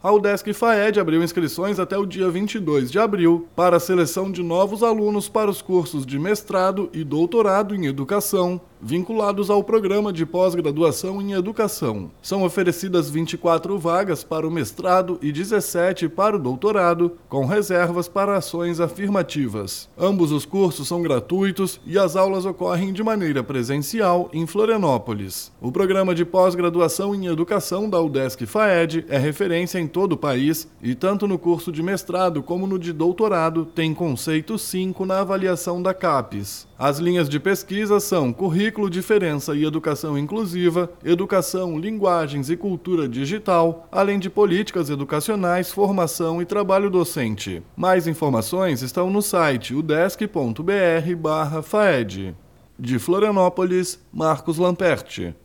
A UDESC FAED abriu inscrições até o dia 22 de abril para a seleção de novos alunos para os cursos de mestrado e doutorado em educação, vinculados ao programa de pós-graduação em educação. São oferecidas 24 vagas para o mestrado e 17 para o doutorado, com reservas para ações afirmativas. Ambos os cursos são gratuitos e as aulas ocorrem de maneira presencial em Florianópolis. O programa de pós-graduação em educação da UDESC FAED é referência em todo o país e tanto no curso de mestrado como no de doutorado tem conceito 5 na avaliação da CAPES. As linhas de pesquisa são currículo, diferença e educação inclusiva, educação, linguagens e cultura digital, além de políticas educacionais, formação e trabalho docente. Mais informações estão no site udesc.br/faed. De Florianópolis, Marcos Lamperti.